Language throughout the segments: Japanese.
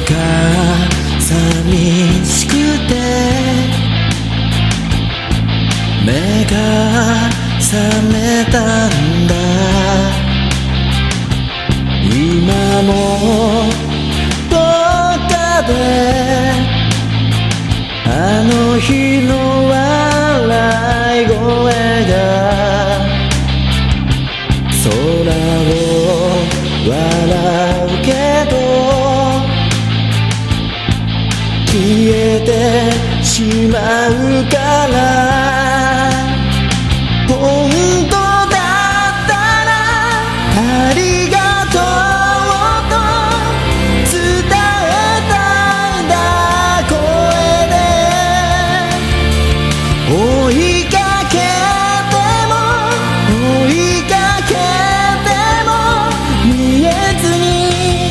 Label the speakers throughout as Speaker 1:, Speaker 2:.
Speaker 1: か寂しくて目が覚めたんだ。今もどっかであの日の笑い声が空を笑うけど消えてしまうから、本当だったらありがとうと伝えたんだ。声で追いかけても追いかけても見えずに、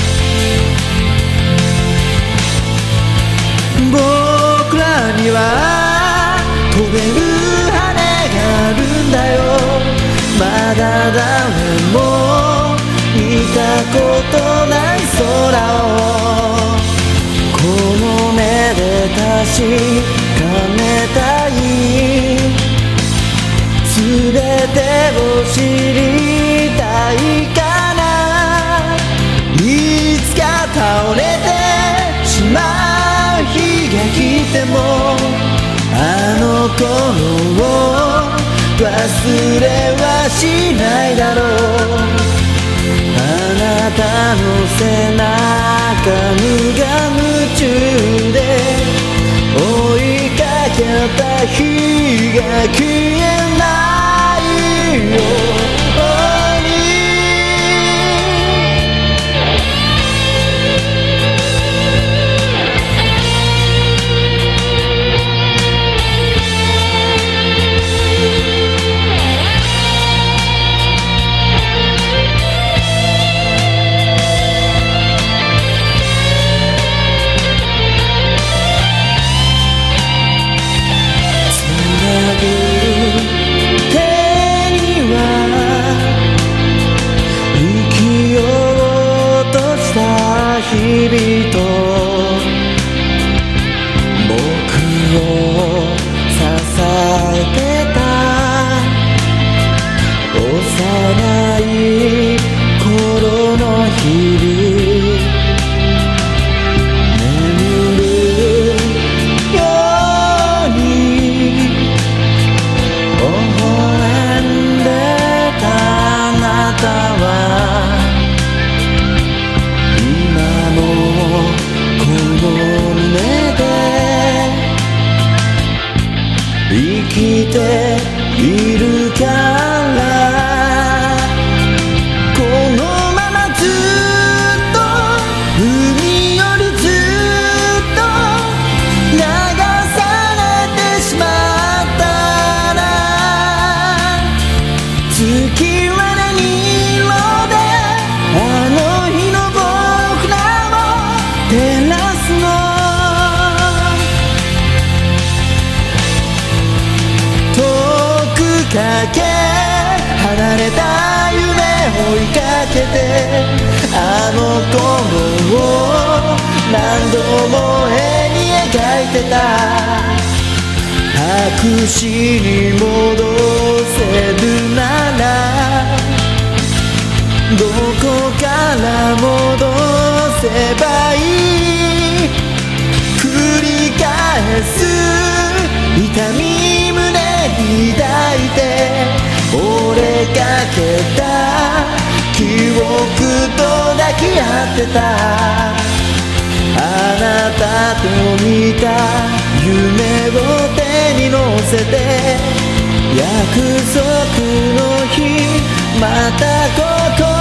Speaker 1: 僕らには飛べる羽があるんだよ。まだ誰も見たことない空をこの目で確かめたい。全てを知りたいから、いつか倒れてしまう日が来てもあの頃を忘れはしないだろう。あなたの背中にが夢中で追いかけた日が消えないように。日々と僕を支えてた幼い頃の日々、眠るように微笑んでたあなたは生きているから、このままずっと海よりずっと流されてしまったら、月は何色であの日の僕らを照らすの。かけ離れた夢追いかけてあの頃を何度も絵に描いてた。白紙に戻せるならどこから戻せばいい。繰り返す痛み胸に抱いて折れかけた記憶と抱き合ってた。あなたと見た夢を手に乗せて約束の日またここ